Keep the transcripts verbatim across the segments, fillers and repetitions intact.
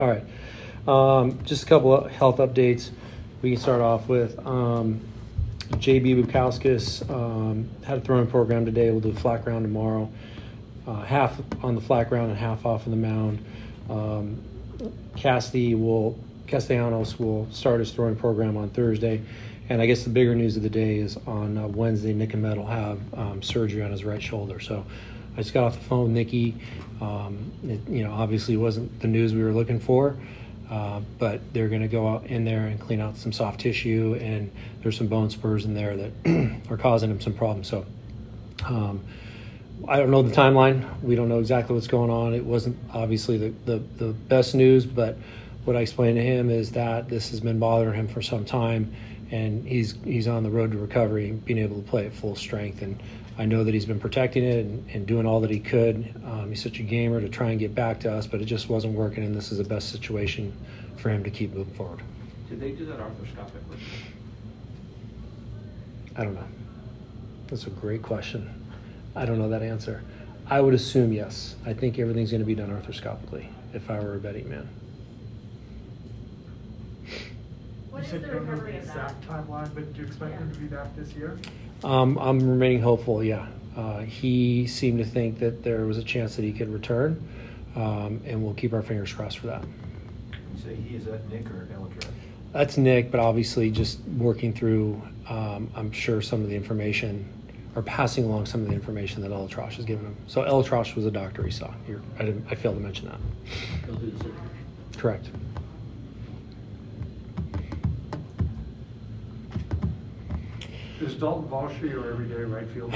All right. Um, just a couple of health updates. We can start off with um, J B Bukowskis um, had a throwing program today. We'll do a flat ground tomorrow. Uh, half on the flat ground and half off of the mound. Um, Cassidy will, Castellanos will start his throwing program on Thursday. And I guess the bigger news of the day is on uh, Wednesday, Nick and Med will have um, surgery on his right shoulder. So I just got off the phone with Nicky. Um, it, you know, obviously wasn't the news we were looking for, uh, but they're going to go out in there and clean out some soft tissue, and there's some bone spurs in there that are causing him some problems. So um, I don't know the timeline. We don't know exactly what's going on. It wasn't obviously the, the, the best news, but what I explained to him is that this has been bothering him for some time, and he's he's on the road to recovery, being able to play at full strength. And I know that he's been protecting it and, and doing all that he could. Um, he's such a gamer to try and get back to us, but it just wasn't working, and this is the best situation for him to keep moving forward. Did they do that arthroscopically? I don't know. That's a great question. I don't know that answer. I would assume yes. I think everything's going to be done arthroscopically if I were a betting man. What is the recovery of that? Exact timeline, but do you expect yeah. him to be back this year? Um, I'm remaining hopeful, yeah. Uh, he seemed to think that there was a chance that he could return, um, and we'll keep our fingers crossed for that. You say he, is that Nick or Elatrash? That's Nick, but obviously just working through, um, I'm sure, some of the information, or passing along some of the information that Elatrash has given him. So Elatrash was a doctor he saw. Here, I, didn't, I failed to mention that. He'll do the surgery. Correct. Is Dalton Valshy your everyday right fielder?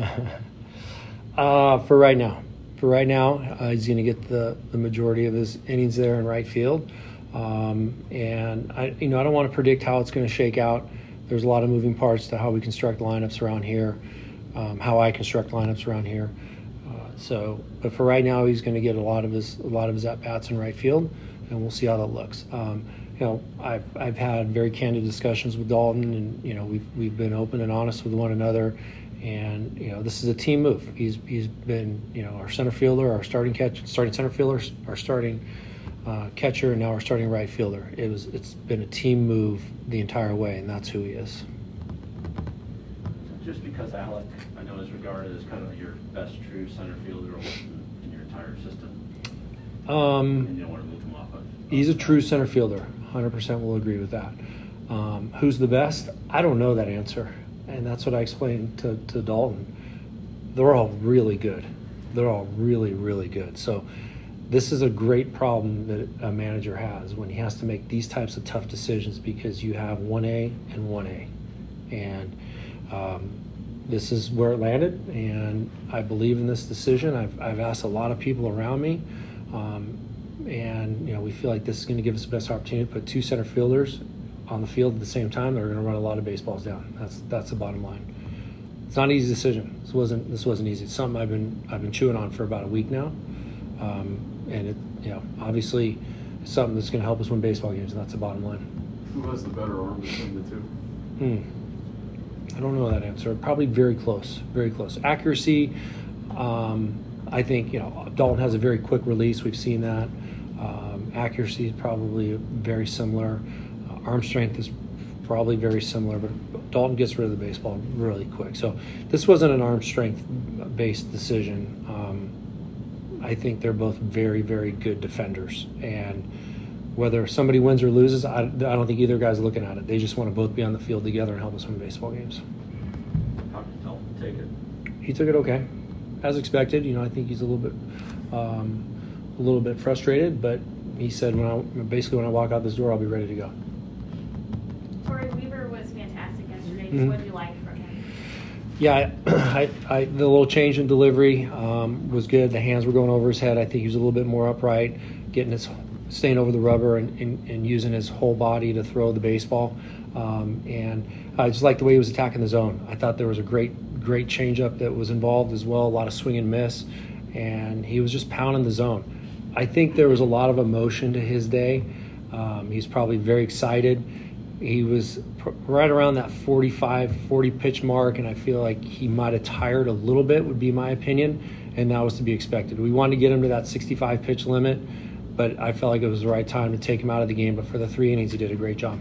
uh, for right now. For right now, uh, he's going to get the, the majority of his innings there in right field. Um, and, I, you know, I don't want to predict how it's going to shake out. There's a lot of moving parts to how we construct lineups around here, um, how I construct lineups around here. Uh, so, but for right now, he's going to get a lot of his a lot of his at-bats in right field, and we'll see how that looks. Um, You know, I've I've had very candid discussions with Dalton, and you know we've we've been open and honest with one another, and you know this is a team move. He's he's been you know our center fielder, our starting catch, starting center fielder, our starting uh, catcher, and now our starting right fielder. It was it's been a team move the entire way, and that's who he is. Just because Alec, I know, is regarded as kind of your best true center fielder in, in your entire system, um, and you don't want to move him off of. He's a true center fielder. one hundred percent will agree with that. Um, who's the best? I don't know that answer. And that's what I explained to, to Dalton. They're all really good. They're all really, really good. So this is a great problem that a manager has when he has to make these types of tough decisions, because you have one A and one A. And um, this is where it landed, and I believe in this decision. I've, I've asked a lot of people around me. Um, And, you know, we feel like this is going to give us the best opportunity to put two center fielders on the field at the same time that are going to run a lot of baseballs down. That's that's the bottom line. It's not an easy decision. This wasn't this wasn't easy. It's something I've been I've been chewing on for about a week now, um, and it you know obviously it's something that's going to help us win baseball games, and that's the bottom line. Who has the better arm between the two? Hmm. I don't know that answer. Probably very close, very close. Accuracy. Um, I think you know Dalton has a very quick release. We've seen that. Um, accuracy is probably very similar. Uh, arm strength is probably very similar, but Dalton gets rid of the baseball really quick. So this wasn't an arm strength based decision. Um, I think they're both very, very good defenders. And whether somebody wins or loses, I, I don't think either guy's looking at it. They just want to both be on the field together and help us win baseball games. How did Dalton take it? He took it okay. As expected. You know, I think he's a little bit um, a little bit frustrated, but he said when I basically when I walk out this door, I'll be ready to go. Corey Weaver was fantastic yesterday. Mm-hmm. What did you like from him? Yeah, I, I, the little change in delivery um, was good. The hands were going over his head. I think he was a little bit more upright, getting his staying over the rubber and, and, and using his whole body to throw the baseball. Um, and I just liked the way he was attacking the zone. I thought there was a great, great changeup that was involved as well. A lot of swing and miss, and he was just pounding the zone. I think there was a lot of emotion to his day. Um, he's probably very excited. He was pr- right around that forty-five, forty pitch mark, and I feel like he might have tired a little bit, would be my opinion, and that was to be expected. We wanted to get him to that sixty-five pitch limit, but I felt like it was the right time to take him out of the game. But for the three innings, he did a great job.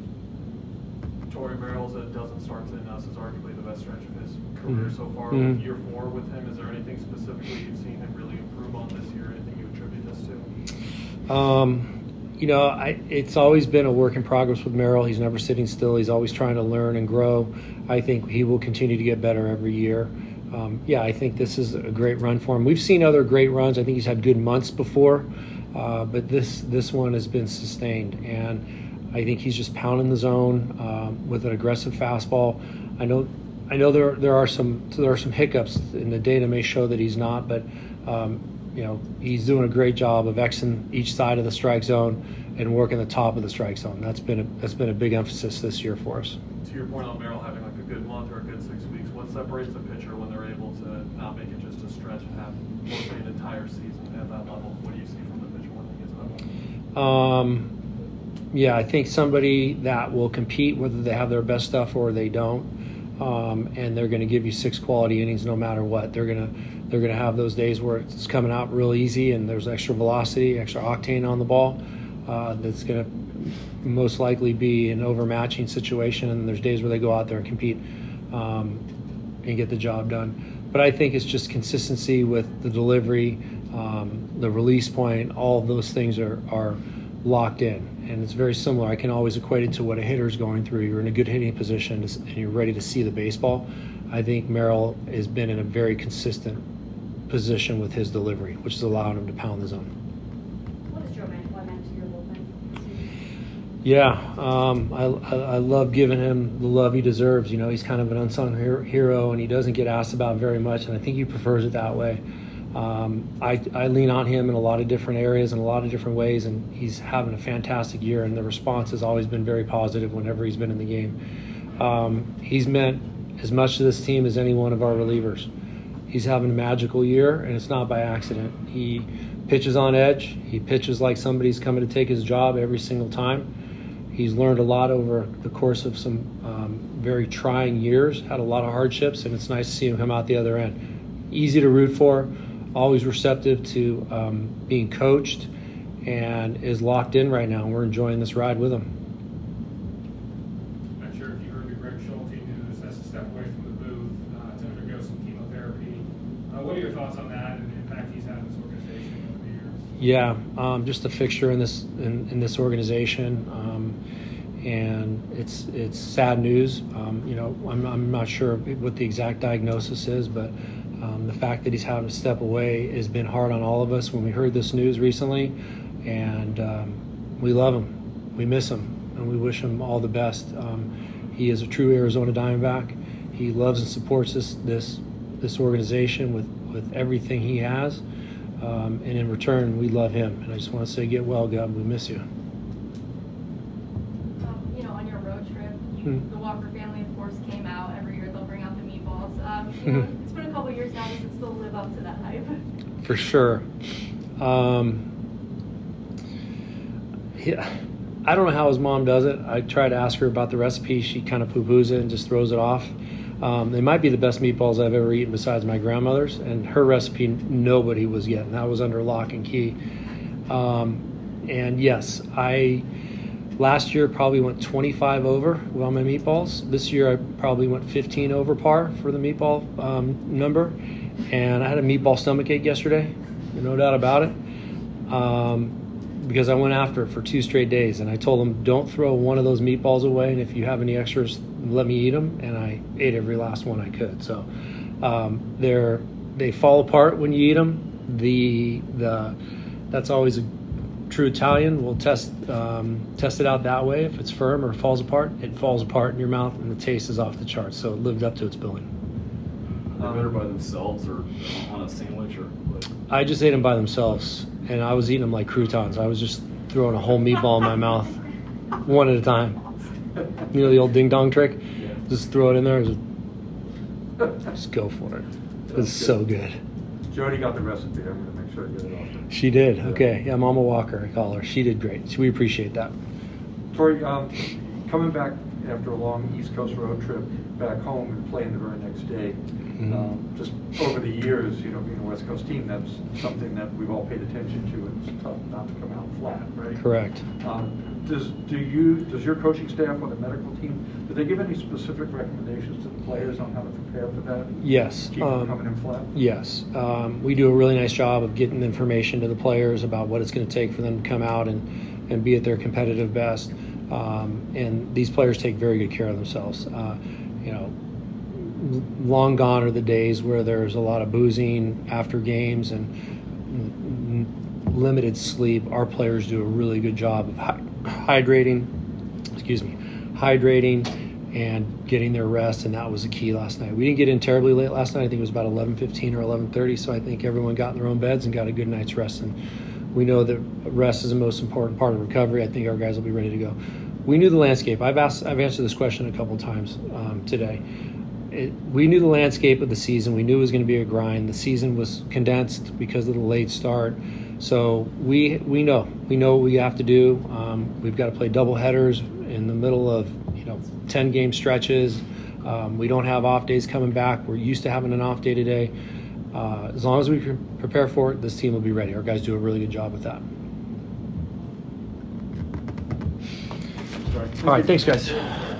Torrey Merrill's a dozen starts in us is arguably the best stretch of his career Mhm. so far. Mhm. With year four with him, is there anything specifically you've seen him really improve on this year? Anything you attribute this to? Um, you know, I, it's always been a work in progress with Merrill. He's never sitting still. He's always trying to learn and grow. I think he will continue to get better every year. Um, yeah, I think this is a great run for him. We've seen other great runs. I think he's had good months before, uh, but this this one has been sustained, and I think he's just pounding the zone um, with an aggressive fastball. I know, I know there there are some there are some hiccups, and the data may show that he's not, but um, you know he's doing a great job of Xing each side of the strike zone and working the top of the strike zone. That's been a, that's been a big emphasis this year for us. To your point on Merrill having like a good month or a good six weeks, what separates a pitcher when they're able to not make it just a stretch and have mostly an entire season at that level? What do you see from the pitcher when he gets that level? Um, yeah, I think somebody that will compete whether they have their best stuff or they don't, um, and they're going to give you six quality innings no matter what. They're going to they're going to have those days where it's coming out real easy and there's extra velocity, extra octane on the ball. Uh, that's going to most likely be an overmatching situation, and there's days where they go out there and compete um, and get the job done. But I think it's just consistency with the delivery, um, the release point. All of those things are, are locked in, and it's very similar. I can always equate it to what a hitter's going through. You're in a good hitting position and you're ready to see the baseball. I think Merrill has been in a very consistent position with his delivery, which is allowing him to pound the zone. What does Joe Mantua mean to your bullpen? Yeah, um, I, I, I love giving him the love he deserves. You know, he's kind of an unsung hero, hero, and he doesn't get asked about very much, and I think he prefers it that way. Um, I, I lean on him in a lot of different areas and a lot of different ways, and he's having a fantastic year, and the response has always been very positive whenever he's been in the game. Um, he's meant as much to this team as any one of our relievers. He's having a magical year, and it's not by accident. He pitches on edge. He pitches like somebody's coming to take his job every single time. He's learned a lot over the course of some um, very trying years, had a lot of hardships, and it's nice to see him come out the other end. Easy to root for, always receptive to um, being coached, and is locked in right now, and we're enjoying this ride with him. Not sure if you heard the Greg Schulte news, has to step away from the booth uh, to undergo some chemotherapy. Uh, what are your thoughts on that and the impact he's had in this organization over the years? Yeah, um, just a fixture in this in, in this organization, um, and it's it's sad news. Um, you know, I'm I'm not sure what the exact diagnosis is, but um, the fact that he's having to step away has been hard on all of us when we heard this news recently, and um, we love him, we miss him, and we wish him all the best. Um, he is a true Arizona Diamondback. He loves and supports this this this organization with with everything he has. Um, and in return, we love him. And I just want to say, get well, God. We miss you. Um, you know, on your road trip, you, Hmm. the Walker family, of course, came out. Every year they'll bring out the meatballs. Um, you know, it's been a couple years now. Does it still live up to that hype? For sure. Um, yeah, I don't know how his mom does it. I try to ask her about the recipe. She kind of poo-poos it and just throws it off. Um, they might be the best meatballs I've ever eaten besides my grandmother's, and her recipe nobody was getting. That was under lock and key. Um, and yes, I last year probably went twenty-five over on my meatballs. This year I probably went fifteen over par for the meatball um, number. And I had a meatball stomachache yesterday, no doubt about it, um, because I went after it for two straight days. And I told them, don't throw one of those meatballs away, and if you have any extras, let me eat them. And I ate every last one I could. So um, they're they fall apart when you eat them. The the that's always a true Italian. We'll test um, test it out that way. If it's firm or falls apart, it falls apart in your mouth, and the taste is off the charts. So it lived up to its billing. Are they better by themselves or on a sandwich or what? I just ate them by themselves, and I was eating them like croutons. I was just throwing a whole meatball in my mouth, one at a time. You know the old ding dong trick? Yeah. Just throw it in there, just, just go for it. It's so good. Jody got the recipe. I'm going to make sure I get it off. She did. Okay. Yeah, Mama Walker, I call her. She did great. So we appreciate that. Tori, um, coming back after a long East Coast road trip back home and playing the very next day. Mm-hmm. Um, just over the years, you know, being a West Coast team, that's something that we've all paid attention to, and it's tough not to come out flat, right? Correct. Um, does do you does your coaching staff or the medical team, do they give any specific recommendations to the players on how to prepare for that? Yes. Keep them Um, coming in flat? Yes. Um, we do a really nice job of getting information to the players about what it's going to take for them to come out and, and be at their competitive best. Um, and these players take very good care of themselves. Uh, you know, long gone are the days where there's a lot of boozing after games and limited sleep. Our players do a really good job of hy- hydrating, excuse me, hydrating and getting their rest, and that was the key last night. We didn't get in terribly late last night. I think it was about eleven fifteen or eleven thirty, so I think everyone got in their own beds and got a good night's rest. And we know that rest is the most important part of recovery. I think our guys will be ready to go. We knew the landscape. I've asked, I've answered this question a couple times um, today. It, we knew the landscape of the season. We knew it was going to be a grind. The season was condensed because of the late start. So we we know we know what we have to do. Um, we've got to play double headers in the middle of you know ten game stretches. Um, we don't have off days coming back. We're used to having an off day today. Uh, as long as we can prepare for it, this team will be ready. Our guys do a really good job with that. All right, thanks guys.